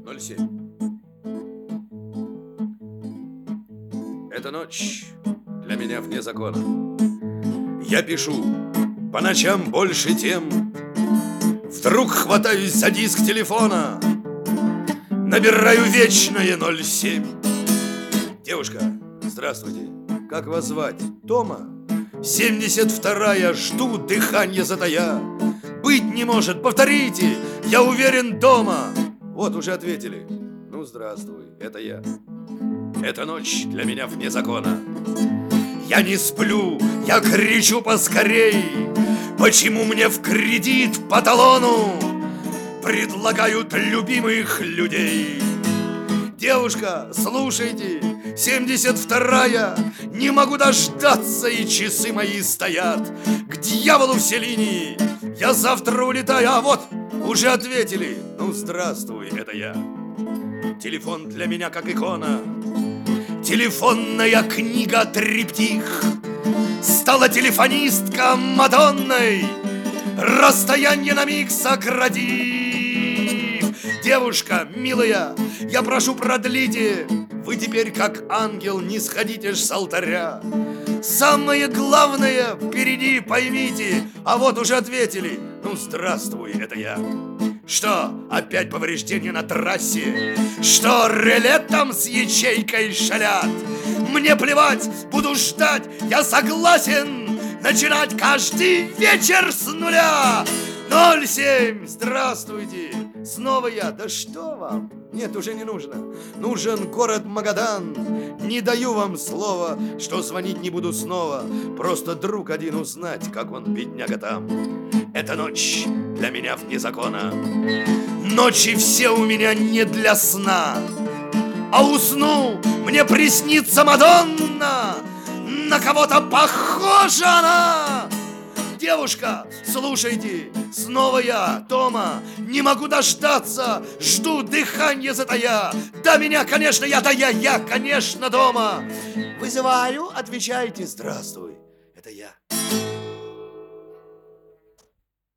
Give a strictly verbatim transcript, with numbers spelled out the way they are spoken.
ноль семь. Эта ночь для меня вне закона. Я пишу по ночам больше тем. Вдруг хватаюсь за диск телефона, набираю вечное ноль семь. Девушка, здравствуйте, как вас звать? Тома? семьдесят вторая, жду, дыхание затая. Быть не может, повторите, я уверен, дома. Вот уже ответили. Ну, здравствуй, это я. Эта ночь для меня вне закона. Я не сплю, я кричу поскорей. Почему мне в кредит по талону предлагают любимых людей? Девушка, слушайте, семьдесят вторая, не могу дождаться, и часы мои стоят. К дьяволу все линии, я завтра улетаю. А вот, уже ответили. Ну, здравствуй, это я. Телефон для меня как икона. Телефонная книга триптих. Стала телефонистка Мадонной, расстояние на миг сократив. Девушка, милая, я прошу, продлите. Вы теперь, как ангел, не сходите ж с алтаря. Самое главное впереди, поймите. А вот уже ответили. Ну, здравствуй, это я. Что, опять повреждения на трассе? Что, реле там с ячейкой шалят? Мне плевать, буду ждать, я согласен начинать каждый вечер с нуля. ноль семь, здравствуйте, снова я. Да что вам? Нет, уже не нужно. Нужен город Магадан. Не даю вам слова, что звонить не буду снова. Просто друг один узнать, как он, бедняга, там. Эта ночь для меня вне закона. Ночи все у меня не для сна. А усну, мне приснится Мадонна. На кого-то похожа она. Девушка, слушайте, снова я, Тома. Не могу дождаться, жду, дыхание затая. Да меня, конечно, я, да я, я, конечно, дома. Вызываю, отвечайте, здравствуй, это я.